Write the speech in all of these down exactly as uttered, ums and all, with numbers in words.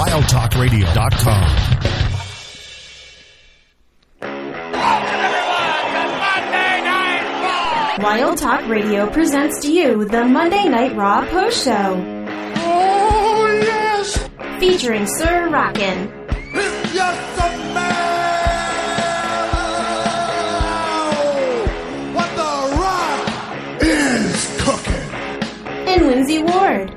wild talk radio dot com. Wild Talk Radio presents to you the Monday Night Raw Post Show. Oh, yes! Featuring Sir Rockin'. It's just a man! What the Rock is cooking! And Lindsay Ward.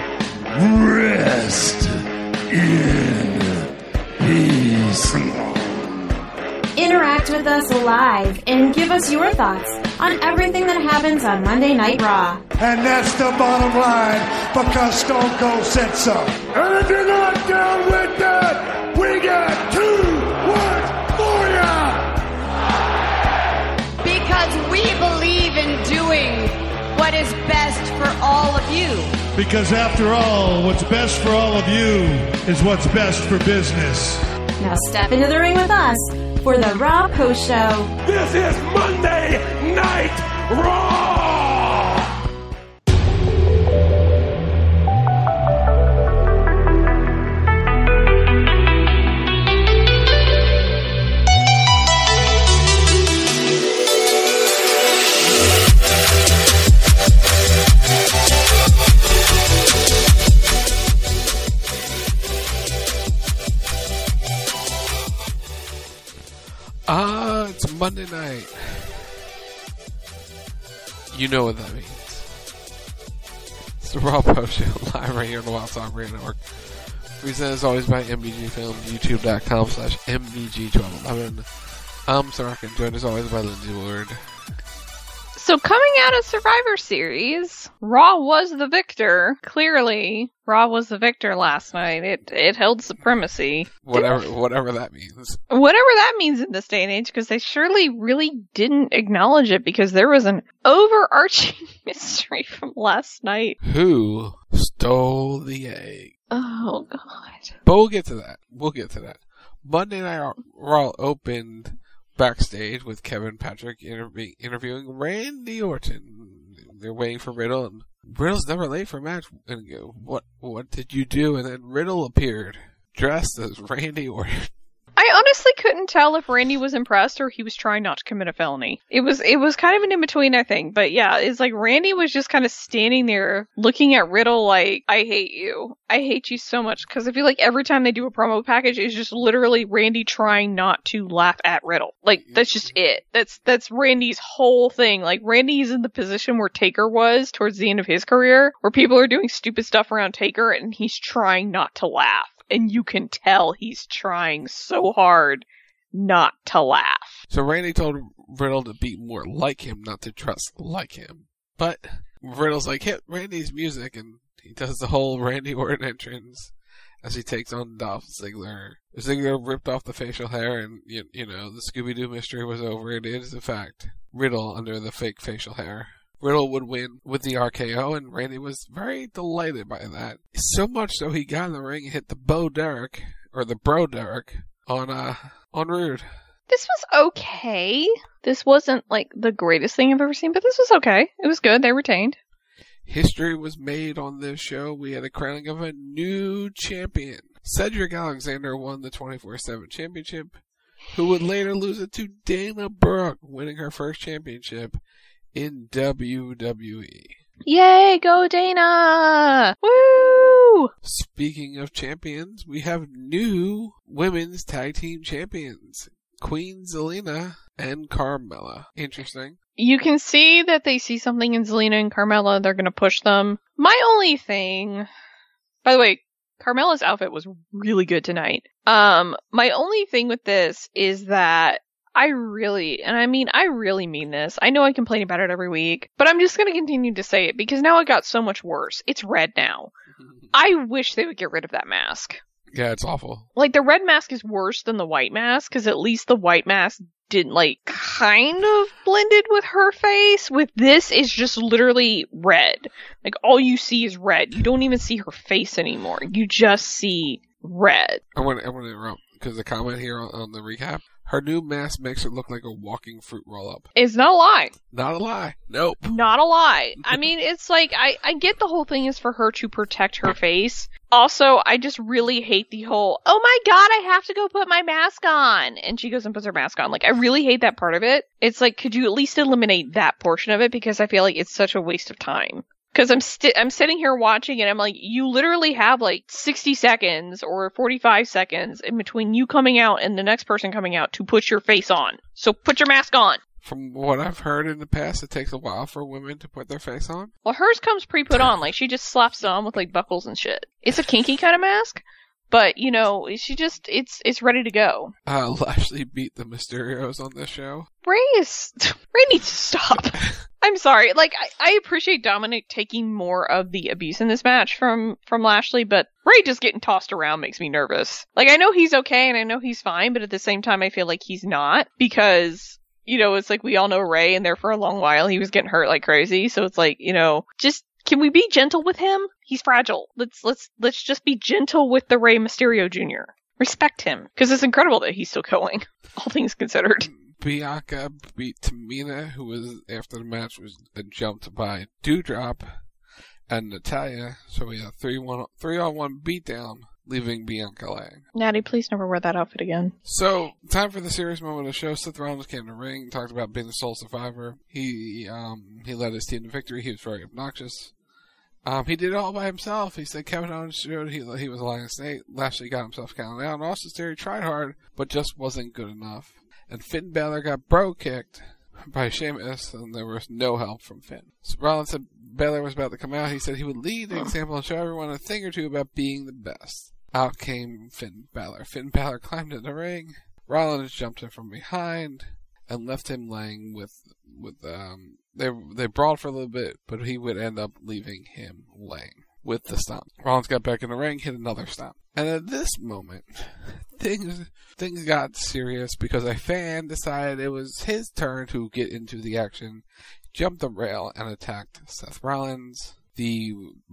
Rest in peace. Interact with us live and give us your thoughts on everything that happens on Monday Night Raw. And that's the bottom line, because Stone Cold said so. And if you're not down with that, we got two words for ya! Because we believe in doing what is best for all of you. Because after all, what's best for all of you is what's best for business. Now step into the ring with us for the Raw Post Show. This is Monday Night Raw! Ah, uh, it's Monday night. You know what that means. It's the Raw Post Show, live right here on the Wild Talk Radio Network. Presented as always by M B G Films, YouTube.com slash MBG1211. I'm Sorokin, joined as always by Lindsay Ward. So coming out of Survivor Series, Raw was the victor. Clearly, Raw was the victor last night. It it held supremacy. Whatever whatever that means. Whatever that means in this day and age, because they surely really didn't acknowledge it, because there was an overarching mystery from last night. Who stole the egg? Oh, God. But we'll get to that. We'll get to that. Monday Night Raw opened backstage with Kevin Patrick interview- interviewing Randy Orton. They're waiting for Riddle, and Riddle's never late for a match. And go, what what did you do? And then Riddle appeared, dressed as Randy Orton. I honestly couldn't tell if Randy was impressed or he was trying not to commit a felony. It was it was kind of an in-between, I think. But yeah, it's like Randy was just kind of standing there looking at Riddle like, I hate you. I hate you so much. Because I feel like every time they do a promo package, it's just literally Randy trying not to laugh at Riddle. Like, that's just it. That's that's Randy's whole thing. Like, Randy's in the position where Taker was towards the end of his career, where people are doing stupid stuff around Taker and he's trying not to laugh. And you can tell he's trying so hard not to laugh. So Randy told Riddle to be more like him, not to dress like him. But Riddle's like, hit Randy's music, and he does the whole Randy Orton entrance as he takes on Dolph Ziggler. Ziggler ripped off the facial hair, and, you, you know, the Scooby-Doo mystery was over. It is, in fact, Riddle under the fake facial hair. Riddle would win with the R K O, and Randy was very delighted by that. So much so he got in the ring and hit the Bo Derek, or the Bro Derek, on, uh, on Rude. This was okay. This wasn't, like, the greatest thing I've ever seen, but this was okay. It was good. They retained. History was made on this show. We had a crowning of a new champion. Cedric Alexander won the twenty-four seven championship, who would later lose it to Dana Brooke, winning her first championship in W W E. Yay, go Dana! Woo! Speaking of champions, we have new women's tag team champions. Queen Zelina and Carmella. Interesting. You can see that they see something in Zelina and Carmella. They're going to push them. My only thing... By the way, Carmella's outfit was really good tonight. Um, my only thing with this is that I really, and I mean, I really mean this. I know I complain about it every week, but I'm just going to continue to say it because now it got so much worse. It's red now. I wish they would get rid of that mask. Yeah, it's awful. Like, the red mask is worse than the white mask, because at least the white mask didn't, like, kind of blended with her face. With this, it's just literally red. Like, all you see is red. You don't even see her face anymore. You just see red. I want, I want to interrupt, because the comment here on, on the recap, her new mask makes her look like a walking fruit roll-up. It's not a lie. Not a lie. Nope. Not a lie. I mean, it's like, I, I get the whole thing is for her to protect her face, Also, I just really hate the whole, oh my god, I have to go put my mask on. And she goes and puts her mask on. Like, I really hate that part of it. It's like, could you at least eliminate that portion of it? Because I feel like it's such a waste of time. Because I'm sti- I'm sitting here watching and I'm like, you literally have like sixty seconds or forty-five seconds in between you coming out and the next person coming out to put your face on. So put your mask on. From what I've heard in the past, it takes a while for women to put their face on. Well, hers comes pre-put on. Like, she just slaps it on with like buckles and shit. It's a kinky kind of mask. But, you know, she just, it's it's ready to go. Uh, Lashley beat the Mysterios on this show. Ray is, Ray needs to stop. I'm sorry. Like, I, I appreciate Dominic taking more of the abuse in this match from, from Lashley, but Ray just getting tossed around makes me nervous. Like, I know he's okay and I know he's fine, but at the same time I feel like he's not, because, you know, it's like we all know Ray, and there for a long while he was getting hurt like crazy, so it's like, you know, just, can we be gentle with him? He's fragile. Let's, let's, let's just be gentle with the Rey Mysterio Junior Respect him, because it's incredible that he's still going, all things considered. Bianca beat Tamina, who was, after the match, was jumped by Doudrop and Natalya. So we had a three one three on one beatdown, leaving Bianca laying. Natty, please never wear that outfit again. So, time for the serious moment of the show. Seth Rollins came to the ring, talked about being the sole survivor. He um he led his team to victory. He was very obnoxious. Um, he did it all by himself. He said Kevin Owens showed he he was a lion snake. Lashley got himself counted out. Austin Theory tried hard, but just wasn't good enough. And Finn Balor got bro kicked by Sheamus, and there was no help from Finn. So Rollins said Balor was about to come out. He said he would lead the example and show everyone a thing or two about being the best. Out came Finn Balor. Finn Balor climbed in the ring. Rollins jumped him from behind and left him laying with with um. They they brawled for a little bit, but he would end up leaving him laying with the stomp. Rollins got back in the ring, hit another stomp. And at this moment, things things got serious because a fan decided it was his turn to get into the action, jumped the rail, and attacked Seth Rollins. The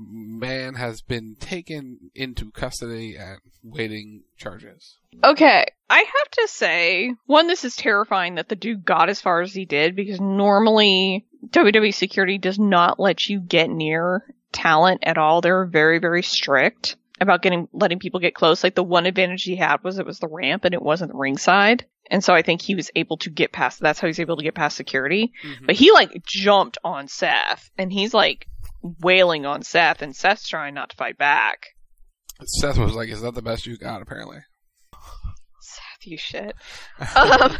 man has been taken into custody and waiting charges. Okay, I have to say, one, this is terrifying that the dude got as far as he did, because normally W W E security does not let you get near talent at all. They're very, very strict about getting letting people get close. Like, the one advantage he had was it was the ramp and it wasn't ringside. And so I think he was able to get past, that's how he's able to get past security. Mm-hmm. But he, like, jumped on Seth, and he's, like, wailing on Seth, and Seth's trying not to fight back. Seth was like, is that the best you got, apparently? Seth, you shit. um,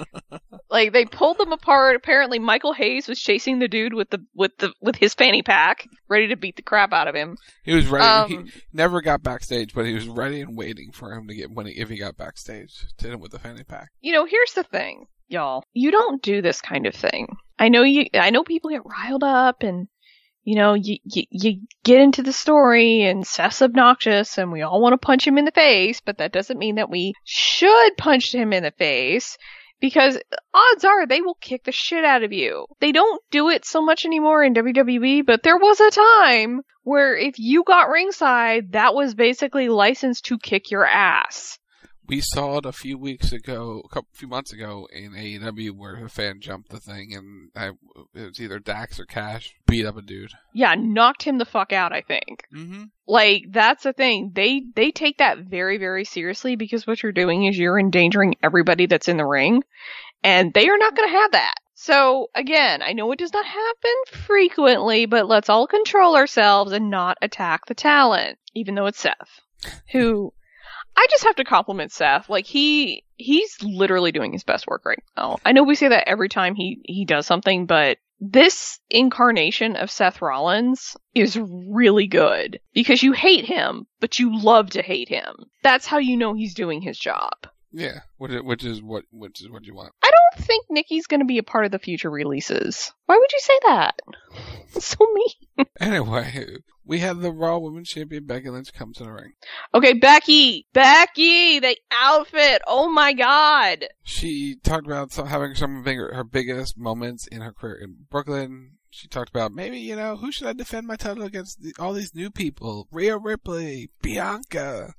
like, they pulled them apart. Apparently Michael Hayes was chasing the dude with the with the with his fanny pack, ready to beat the crap out of him. He was ready. Um, he never got backstage, but he was ready and waiting for him to get when he, if he got backstage to hit him with the fanny pack. You know, here's the thing, y'all. You don't do this kind of thing. I know you. I know people get riled up, and you know, you, you you get into the story, and Seth's obnoxious, and we all want to punch him in the face, but that doesn't mean that we should punch him in the face, because odds are they will kick the shit out of you. They don't do it so much anymore in W W E, but there was a time where if you got ringside, that was basically licensed to kick your ass. We saw it a few weeks ago, a couple, few months ago in A E W where a fan jumped the thing, and I, it was either Dax or Cash beat up a dude. Yeah, knocked him the fuck out, I think. Mm-hmm. Like, that's the thing. They they take that very, very seriously, because what you're doing is you're endangering everybody that's in the ring, and they are not going to have that. So, again, I know it does not happen frequently, but let's all control ourselves and not attack the talent, even though it's Seth, who... I just have to compliment Seth. Like, he, he's literally doing his best work right now. I know we say that every time he, he does something, but this incarnation of Seth Rollins is really good. Because you hate him, but you love to hate him. That's how you know he's doing his job. Yeah, which is, which is what which is what you want. I don't think Nikki's going to be a part of the future releases. Why would you say that? It's so mean. Anyway, we had the Raw Women's Champion Becky Lynch come to the ring. Okay, Becky! Becky! The outfit! Oh my god! She talked about having some of her biggest moments in her career in Brooklyn. She talked about, maybe, you know, who should I defend my title against the, all these new people? Rhea Ripley, Bianca,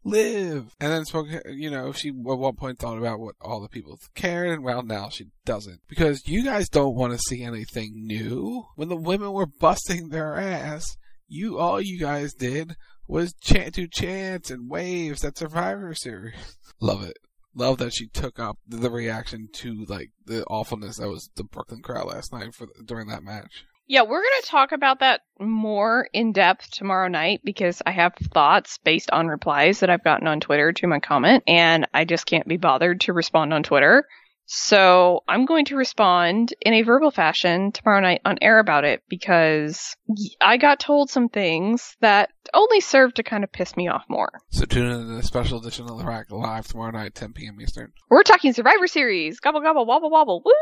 Liv. And then spoke, you know, she at one point thought about what all the people cared, and well, now she doesn't. Because you guys don't want to see anything new. When the women were busting their ass, you, all you guys did was ch- do chants and waves at Survivor Series. Love it. Love that she took up the reaction to like the awfulness that was the Brooklyn crowd last night for during that match. Yeah, we're going to talk about that more in depth tomorrow night because I have thoughts based on replies that I've gotten on Twitter to my comment, and I just can't be bothered to respond on Twitter. So I'm going to respond in a verbal fashion tomorrow night on air about it because I got told some things that only serve to kind of piss me off more. So tune in to the special edition of The Rack live tomorrow night, ten p.m. Eastern. We're talking Survivor Series. Gobble, gobble, wobble, wobble. Woo!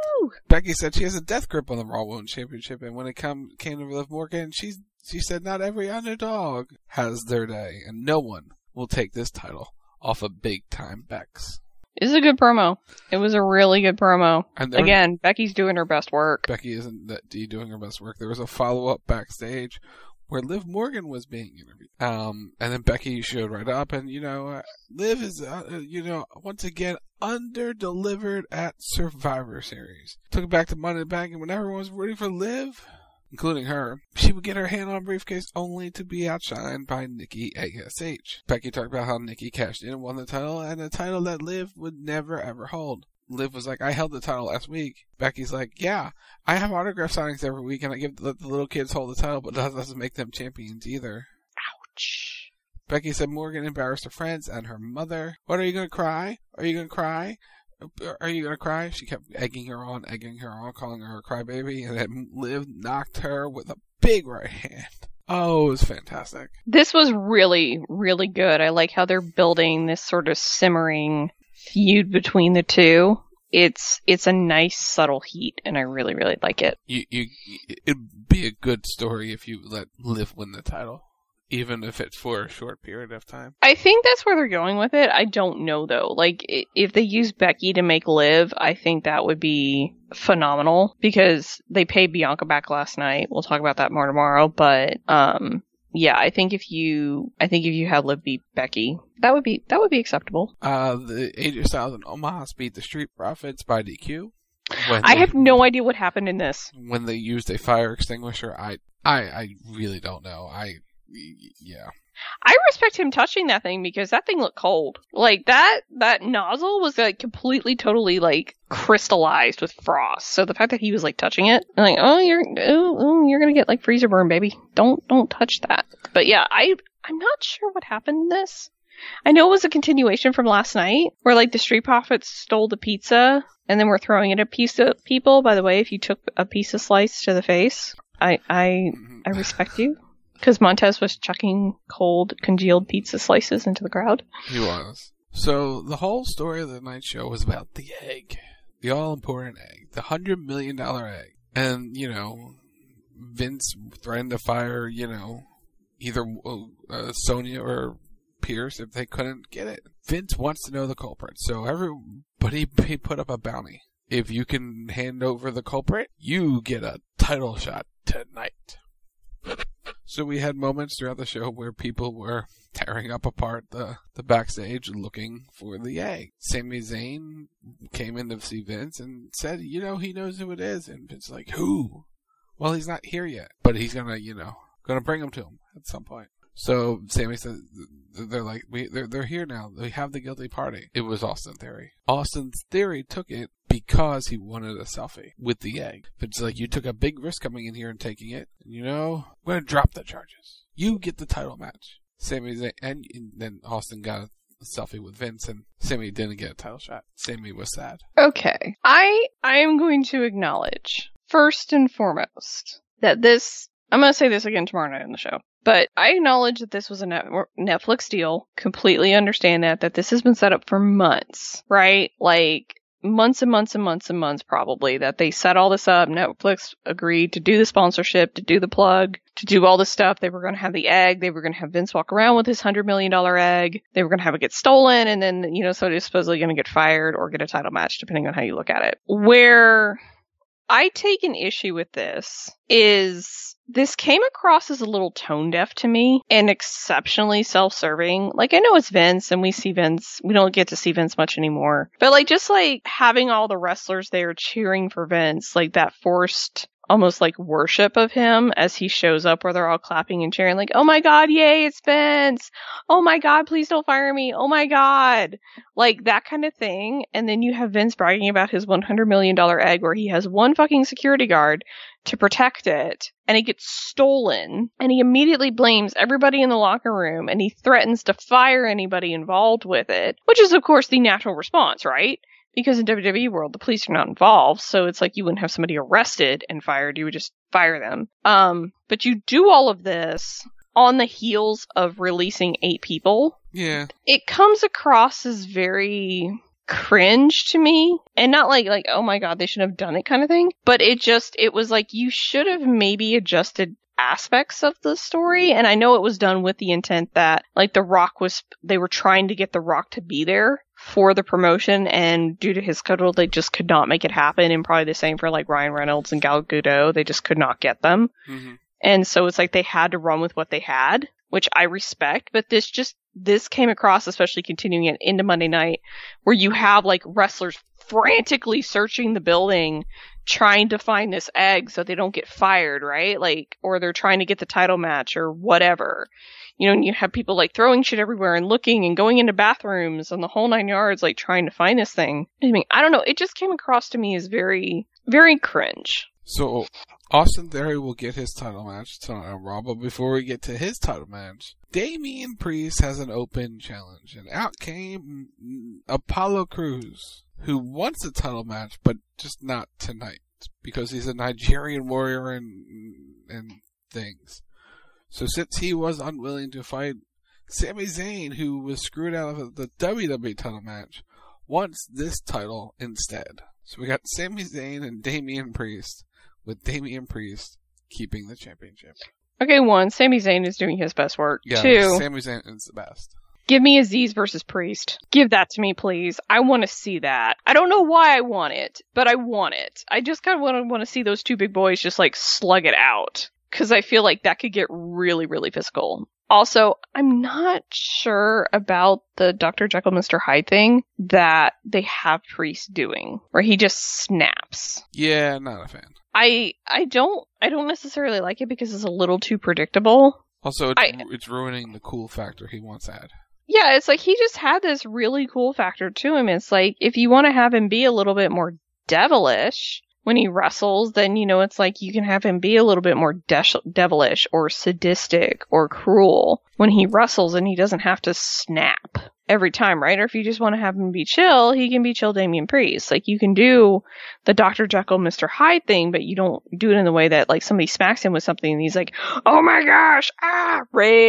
Becky said she has a death grip on the Raw Women's Championship, and when it come, came to Liv Morgan, she, she said not every underdog has their day, and no one will take this title off of big-time Bex. It was a good promo. It was a really good promo. And there, Again, Becky's doing her best work. Becky isn't that D doing her best work. There was a follow-up backstage where Liv Morgan was being interviewed. Um, and then Becky showed right up, and, you know, uh, Liv is, uh, you know, once again, under-delivered at Survivor Series. Took it back to Money in the Bank, and when everyone was rooting for Liv, including her, she would get her hand on a briefcase only to be outshined by Nikki A S H. Becky talked about how Nikki cashed in and won the title, and a title that Liv would never ever hold. Liv was like, I held the title last week. Becky's like, yeah, I have autograph signings every week, and I give let the little kids hold the title, but that doesn't make them champions either. Ouch. Becky said Morgan embarrassed her friends and her mother. What, are you going to cry? Are you going to cry? Are you going to cry? She kept egging her on, egging her on, calling her a crybaby, and then Liv knocked her with a big right hand. Oh, it was fantastic. This was really, really good. I like how they're building this sort of simmering feud between the two. It's it's a nice subtle heat, and I really, really like it. You, you, it'd be a good story if you let Liv win the title, even if it's for a short period of time. I think that's where they're going with it. I don't know, though. Like, if they use Becky to make Liv, I think that would be phenomenal, because they paid Bianca back last night. We'll talk about that more tomorrow, but, um... yeah, I think if you, I think if you had Liv beat Becky, that would be that would be acceptable. Uh, the A J Styles and Omos beat the Street Profits by D Q. I they, have no idea what happened in this. When they used a fire extinguisher, I, I, I really don't know. I, yeah. I respect him touching that thing because that thing looked cold. Like that, that nozzle was like completely, totally like crystallized with frost. So the fact that he was like touching it, I'm like, oh, you're, oh, oh, you're gonna get like freezer burn, baby. Don't, don't touch that. But yeah, I, I'm not sure what happened in this. I know it was a continuation from last night where like the Street Profits stole the pizza and then we're throwing it at piece of people. By the way, if you took a pizza slice to the face, I, I, I respect you. Because Montez was chucking cold, congealed pizza slices into the crowd. He was. So, the whole story of the night show was about the egg. The all-important egg. The one hundred million dollars egg. And, you know, Vince threatened to fire, you know, either uh, Sonya or Pierce if they couldn't get it. Vince wants to know the culprit. So, everybody he put up a bounty. If you can hand over the culprit, you get a title shot tonight. So we had moments throughout the show where people were tearing up apart the, the backstage looking for the egg. Sami Zayn came in to see Vince and said, you know, he knows who it is. And Vince's like, who? Well, he's not here yet, but he's gonna, you know, gonna bring him to him at some point. So Sami said, they're like, we, they're, they're here now. They have the guilty party. It was Austin Theory. Austin Theory took it because he wanted a selfie with the egg. It's like, you took a big risk coming in here and taking it. And, you know, we're going to drop the charges. You get the title match. Sami Zayn, and, and then Austin got a selfie with Vince, and Sami didn't get a title shot. Sami was sad. Okay. I, I am going to acknowledge, first and foremost, that this, I'm going to say this again tomorrow night on the show. But I acknowledge that this was a net- Netflix deal. Completely understand that, that this has been set up for months, right? Like, months and months and months and months probably, that they set all this up. Netflix agreed to do the sponsorship, to do the plug, to do all this stuff. They were going to have the egg. They were going to have Vince walk around with his one hundred million dollars egg. They were going to have it get stolen. And then, you know, so he's supposedly going to get fired or get a title match, depending on how you look at it. Where I take an issue with this is this came across as a little tone deaf to me and exceptionally self-serving. Like, I know it's Vince and we see Vince. We don't get to see Vince much anymore. But like, just like having all the wrestlers there cheering for Vince, like that forced almost like worship of him as he shows up where they're all clapping and cheering like, oh my God, yay, it's Vince. Oh my God, please don't fire me. Oh my God. Like that kind of thing. And then you have Vince bragging about his one hundred million dollars egg where he has one fucking security guard to protect it, and it gets stolen, and he immediately blames everybody in the locker room, and he threatens to fire anybody involved with it, which is of course the natural response, right? Because in W W E world, the police are not involved, so it's like you wouldn't have somebody arrested and fired, you would just fire them. Um, but you do all of this on the heels of releasing eight people. Yeah. It comes across as very cringe to me, and not like like oh my God, they should have done it kind of thing, but it just it was like you should have maybe adjusted aspects of the story. And I know it was done with the intent that like The Rock was they were trying to get The Rock to be there for the promotion, and due to his schedule they just could not make it happen, and probably the same for like Ryan Reynolds and Gal Gadot, they just could not get them. Mm-hmm. And so it's like they had to run with what they had, which I respect, but this just this came across, especially continuing it into Monday night, where you have like wrestlers frantically searching the building trying to find this egg so they don't get fired, right? Like, or they're trying to get the title match or whatever. You know, and you have people like throwing shit everywhere and looking and going into bathrooms and the whole nine yards, like trying to find this thing. I mean, I don't know. It just came across to me as very, very cringe. So, Austin Theory will get his title match tonight on Raw, but before we get to his title match, Damian Priest has an open challenge, and out came Apollo Crews, who wants a title match, but just not tonight, because he's a Nigerian warrior and and things. So since he was unwilling to fight Sami Zayn, who was screwed out of the W W E title match, wants this title instead. So we got Sami Zayn and Damian Priest, with Damian Priest keeping the championship. Okay, one, Sami Zayn is doing his best work. Yeah, Two, Sami Zayn is the best. Give me Aziz versus Priest. Give that to me, please. I want to see that. I don't know why I want it, but I want it. I just kind of want to want to see those two big boys just like slug it out, because I feel like that could get really, really physical. Also, I'm not sure about the Doctor Jekyll, Mister Hyde thing that they have Priest doing, where he just snaps. Yeah, not a fan. I I don't I don't necessarily like it because it's a little too predictable. Also, it's, I, it's ruining the cool factor he once had. Yeah, it's like he just had this really cool factor to him. It's like, if you want to have him be a little bit more devilish when he wrestles, then, you know, it's like you can have him be a little bit more de- devilish or sadistic or cruel when he wrestles, and he doesn't have to snap every time, right? Or if you just want to have him be chill, he can be chill Damian Priest. Like, you can do the Doctor Jekyll, Mister Hyde thing, but you don't do it in the way that, like, somebody smacks him with something and he's like, oh my gosh, ah,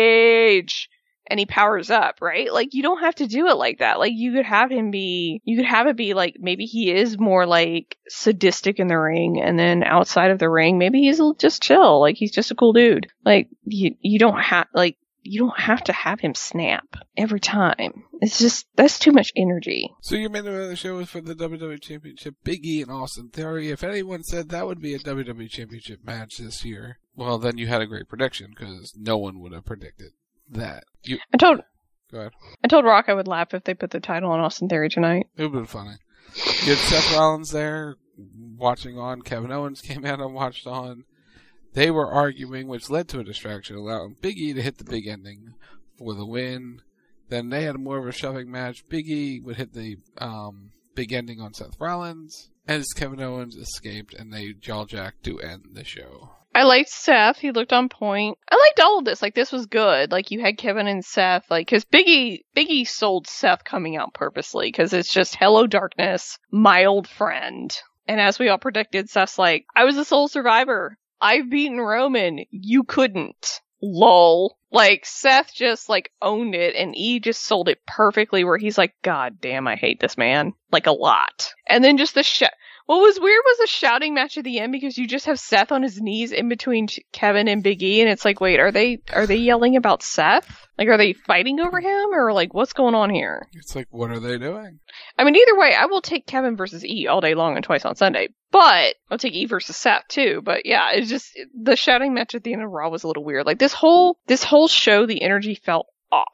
rage. And he powers up, right? Like, you don't have to do it like that. Like, you could have him be, you could have it be like, maybe he is more like sadistic in the ring, and then outside of the ring, maybe he's just chill. Like, he's just a cool dude. Like, you, you don't have, like, you don't have to have him snap every time. It's just, that's too much energy. So your main event of the show is for the W W E Championship, Big E and Austin Theory. If anyone said that would be a W W E Championship match this year, well, then you had a great prediction, because no one would have predicted that. You, I told, go ahead. I told Rock I would laugh if they put the title on Austin Theory tonight. It would have been funny. You had Seth Rollins there watching on. Kevin Owens came out and watched on. They were arguing, which led to a distraction, allowing Big E to hit the big ending for the win. Then they had more of a shoving match. Big E would hit the um, big ending on Seth Rollins, as Kevin Owens escaped, and they jaw-jacked to end the show. I liked Seth. He looked on point. I liked all of this. Like, this was good. Like, you had Kevin and Seth. Like, because Biggie, Biggie sold Seth coming out purposely, because it's just, hello, darkness, my old friend. And as we all predicted, Seth's like, I was the sole survivor. I've beaten Roman. You couldn't. Lol. Like, Seth just, like, owned it, and E just sold it perfectly, where he's like, God damn, I hate this man. Like, a lot. And then just the shit. What was weird was the shouting match at the end, because you just have Seth on his knees in between Kevin and Big E, and it's like, wait, are they are they yelling about Seth? Like, are they fighting over him, or like, what's going on here? It's like, what are they doing? I mean, either way, I will take Kevin versus E all day long and twice on Sunday, but I'll take E versus Seth too. But yeah, it's just the shouting match at the end of Raw was a little weird. Like, this whole this whole show, the energy felt off.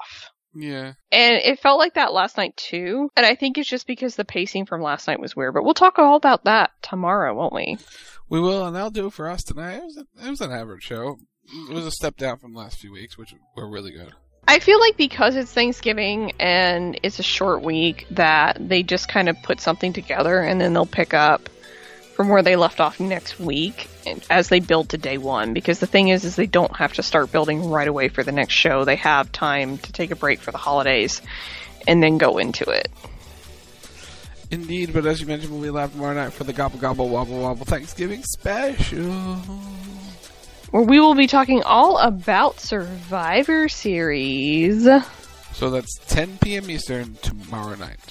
Yeah. And it felt like that last night too. And I think it's just because the pacing from last night was weird. But we'll talk all about that tomorrow, won't we? We will, and that'll do it for us tonight. It was, a, it was an average show. It was a step down from the last few weeks, which were really good. I feel like because it's Thanksgiving and it's a short week that they just kind of put something together and then they'll pick up from where they left off next week as they build to day one. Because the thing is, is they don't have to start building right away for the next show. They have time to take a break for the holidays and then go into it. Indeed, but as you mentioned, we'll be live tomorrow night for the Gobble Gobble Wobble Wobble Thanksgiving special, where we will be talking all about Survivor Series. So that's ten p.m. Eastern tomorrow night.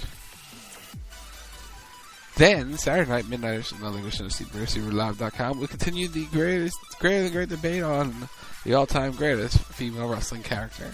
Then, Saturday night, midnight, another edition of Steve Mercy Live dot com. We'll continue the greatest, greater than great debate on the all-time greatest female wrestling character.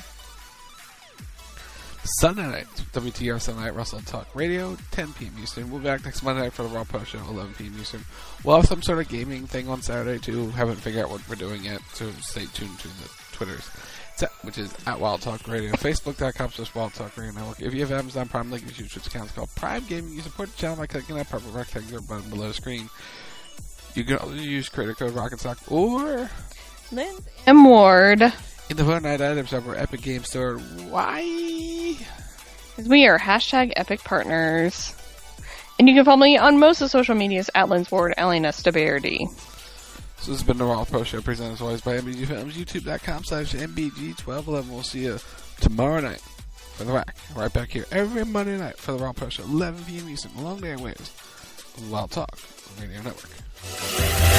Sunday night, W T R Sunday Night Wrestle Talk Radio, ten p.m. Eastern. We'll be back next Monday night for the Raw Post Show, eleven p.m. Eastern. We'll have some sort of gaming thing on Saturday, too. Haven't figured out what we're doing yet, so stay tuned to the Twitters, which is at Wild Talk Radio. Facebook.com slash Wild Talk Radio Network. If you have Amazon Prime, link is your Twitch account. It's called Prime Gaming. You support the channel by clicking that purple rectangular button below the screen. You can also use creator code RocketSock or Lynn M. Ward. In the Vote Night items of our Epic Game Store. Why? Because we are hashtag Epic Partners. And you can follow me on most of the social medias at Lynn's Ward, L N S W R D. So this has been the Raw Post Show, presented as always by M B G Films, YouTube.com slash M B G twelve eleven. We'll see you tomorrow night for the Rack. Right back here every Monday night for the Raw Post Show, eleven p.m. Eastern, along the airwaves of the Wild Talk Radio Network.